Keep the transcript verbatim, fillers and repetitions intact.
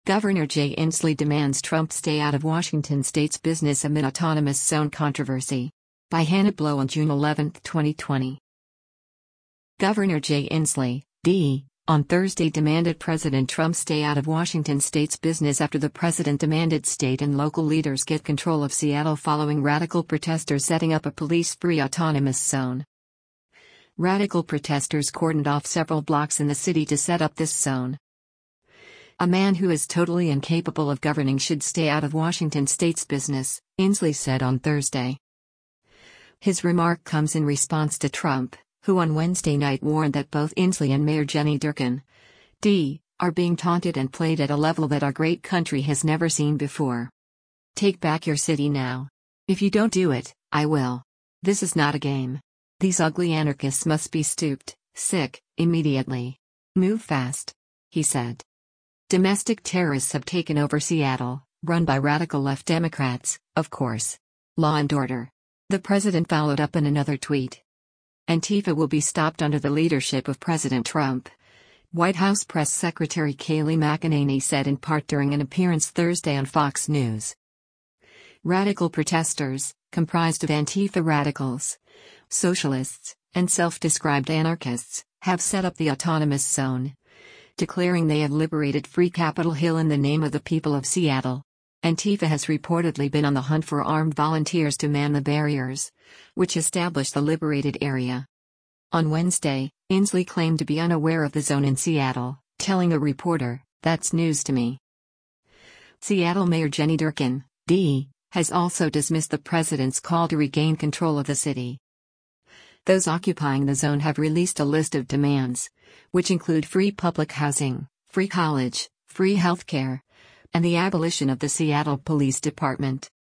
Governor Jay Inslee demands Trump stay out of Washington state's business amid autonomous zone controversy. By Hannah Blow on June eleventh, twenty twenty. Governor Jay Inslee, D, on Thursday demanded President Trump stay out of Washington state's business after the president demanded state and local leaders get control of Seattle following radical protesters setting up a police-free autonomous zone. Radical protesters cordoned off several blocks in the city to set up this zone. A man who is totally incapable of governing should stay out of Washington state's business, Inslee said on Thursday. His remark comes in response to Trump, who on Wednesday night warned that both Inslee and Mayor Jenny Durkan, D, are being taunted and played at a level that our great country has never seen before. Take back your city now. If you don't do it, I will. This is not a game. These ugly anarchists must be stooped, sick, immediately. Move fast. He said. Domestic terrorists have taken over Seattle, run by radical left Democrats, of course. Law and order. The president followed up in another tweet. Antifa will be stopped under the leadership of President Trump. White House Press Secretary Kayleigh McEnany said in part during an appearance Thursday on Fox News. Radical protesters, comprised of Antifa radicals, socialists, and self-described anarchists, have set up the autonomous zone, declaring they have liberated Free Capitol Hill in the name of the people of Seattle. Antifa has reportedly been on the hunt for armed volunteers to man the barriers, which establish the liberated area. On Wednesday, Inslee claimed to be unaware of the zone in Seattle, telling a reporter, "That's news to me." Seattle Mayor Jenny Durkan, D, has also dismissed the president's call to regain control of the city. Those occupying the zone have released a list of demands, which include free public housing, free college, free health care, and the abolition of the Seattle Police Department.